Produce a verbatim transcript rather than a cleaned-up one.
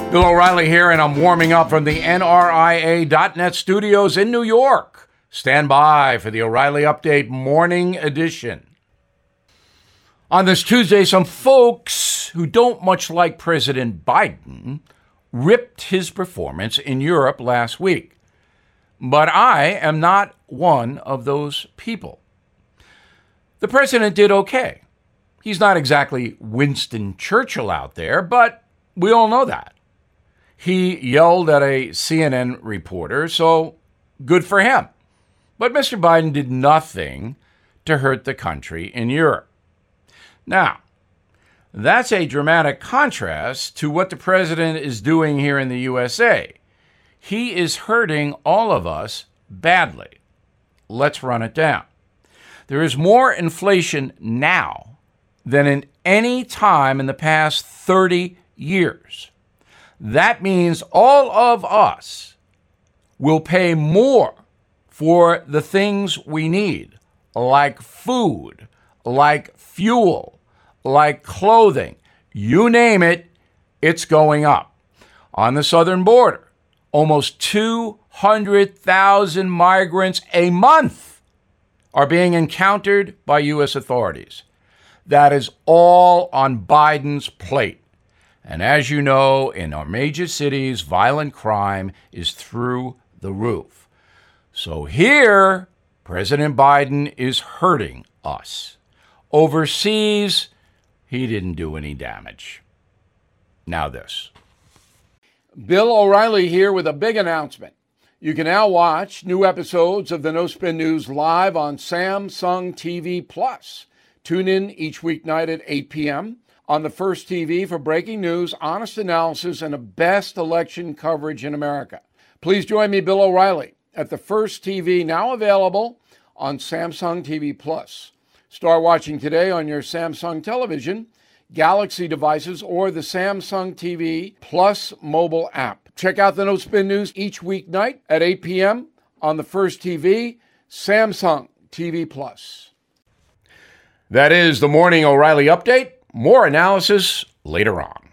Bill O'Reilly here, and I'm warming up from the N R I A dot net studios in New York. Stand by for the O'Reilly Update Morning Edition. On this Tuesday, some folks who don't much like President Biden ripped his performance in Europe last week. But I am not one of those people. The president did okay. He's not exactly Winston Churchill out there, but we all know that. He yelled at a C N N reporter, so good for him. But Mister Biden did nothing to hurt the country in Europe. Now, that's a dramatic contrast to what the president is doing here in the U S A. He is hurting all of us badly. Let's run it down. There is more inflation now than in any time in the past thirty years. That means all of us will pay more for the things we need, like food, like fuel, like clothing. You name it, it's going up. On the southern border, almost two hundred thousand migrants a month are being encountered by U S authorities. That is all on Biden's plate. And as you know, in our major cities, violent crime is through the roof. So here, President Biden is hurting us. Overseas, he didn't do any damage. Now this. Bill O'Reilly here with a big announcement. You can now watch new episodes of the No Spin News live on Samsung T V Plus. Tune in each weeknight at eight p.m. on the First T V for breaking news, honest analysis, and the best election coverage in America. Please join me, Bill O'Reilly, at the First T V, now available on Samsung T V Plus. Start watching today on your Samsung television, Galaxy devices, or the Samsung T V Plus mobile app. Check out the No Spin News each weeknight at eight p.m. on the First T V, Samsung T V Plus. That is the Morning O'Reilly Update. More analysis later on.